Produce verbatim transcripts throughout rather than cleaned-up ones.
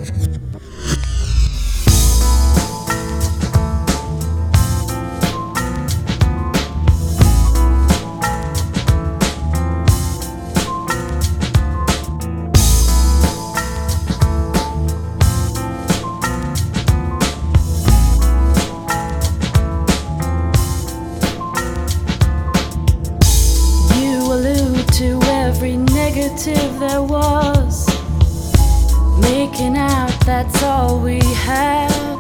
To every negative there was, making out that's all we had.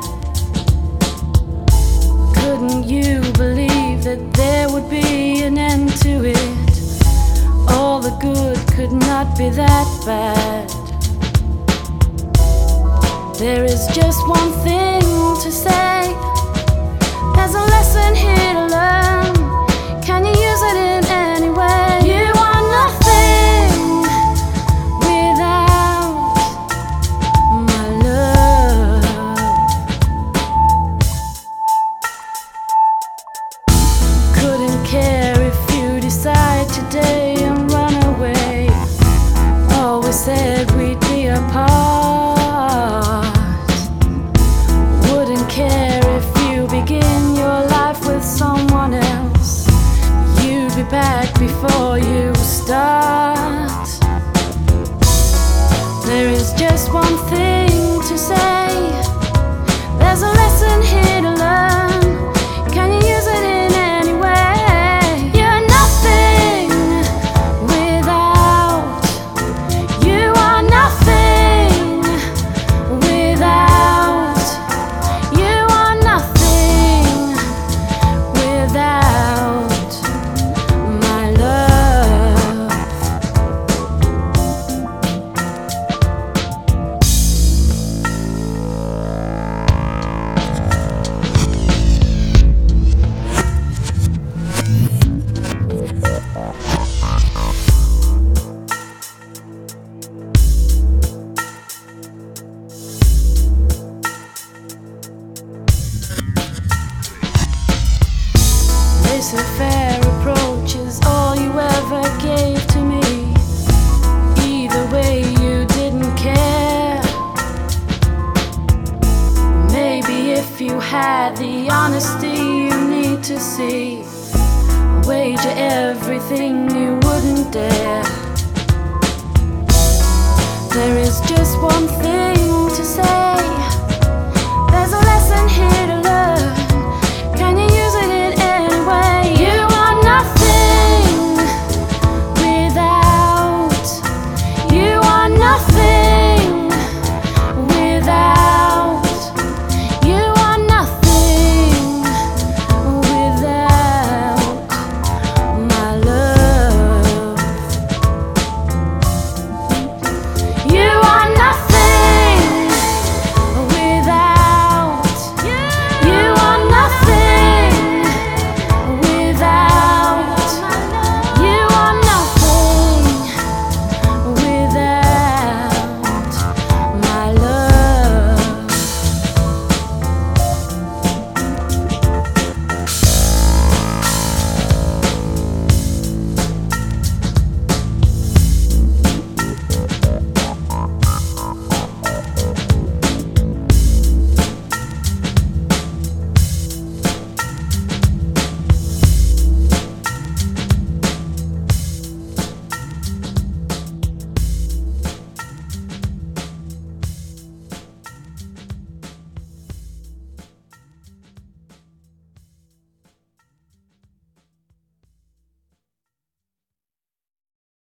Couldn't you believe that there would be an end to it? All the good could not be that bad. There is just one thing to say. There's a lesson here to learn. Can you use it in any way? You are nothing without my love. Couldn't care if you decide today and run away. Always said we'd be apart. Wouldn't care if you begin your life with someone else. You'd be back before you start. There is just one thing to say. There's a lesson here to learn. Can you use it in any way? You're nothing without. You are nothing without. You are nothing without my love. Laissez-faire approach is all you ever gave to me. Either way, you didn't care. Maybe if you had the honesty you need to see, wager everything you wouldn't dare. There is just one thing